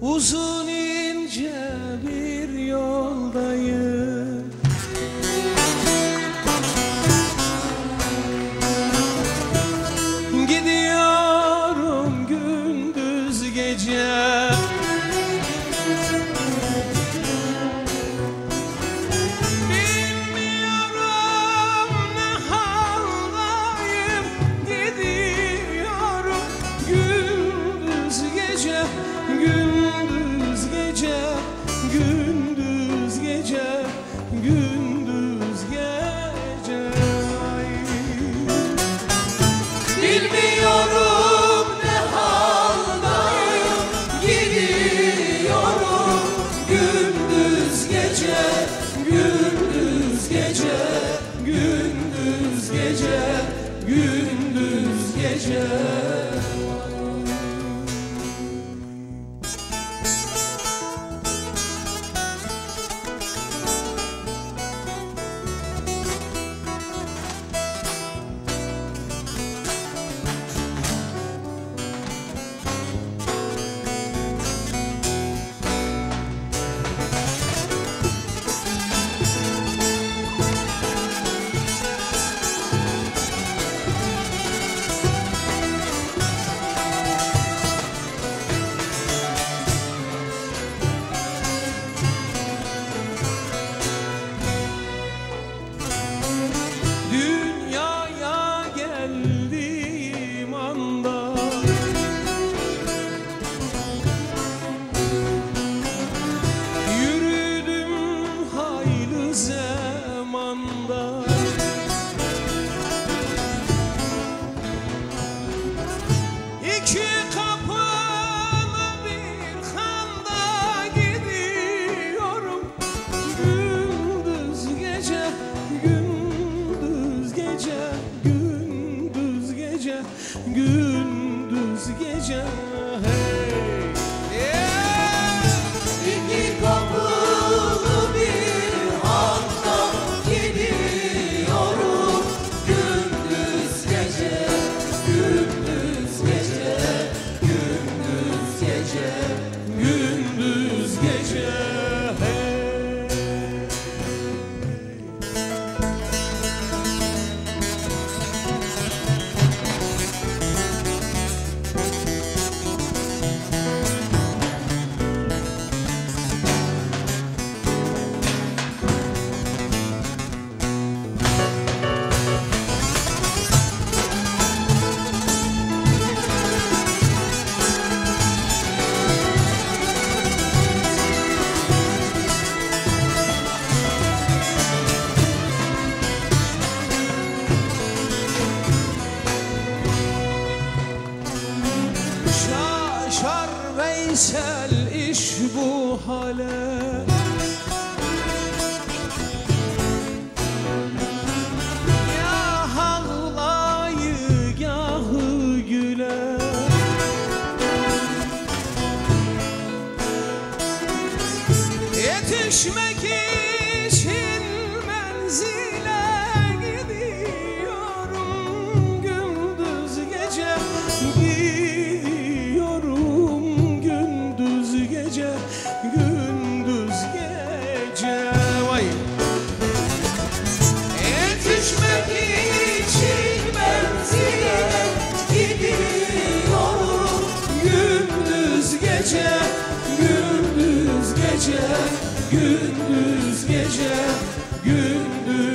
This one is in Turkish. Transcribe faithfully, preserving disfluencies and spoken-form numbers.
Uzun ince bir yoldayım, gidiyorum gündüz gece. Bilmiyorum ne haldayım, gidiyorum gündüz gece. Gündüz gece, gündüz gece, gündüz gece. Ay. Bilmiyorum ne haldayım, gidiyorum gündüz gece, gündüz gece, gündüz gece, gündüz gece. Dünyaya geldiğim anda yürüdüm hayli zamanda. İki kapılı bir handa gidiyorum gündüz gece, gündüz gece, gündüz gece, gündüz gece. Hey, yeah. İki kapılı bir handa gidiyorum gündüz gece, gündüz gece, gündüz gece, gündüz gece. Hey. Şaşar Veysel iş bu hale, ya ağlayı gahı güle. Yetişmek için menzile gidiyorum gündüz gece, gidiyorum gündüz gece, gündüz gece. Vay. Yetişmek için menzile gidiyorum gündüz gece, gündüz gece, gündüz gece, gündüz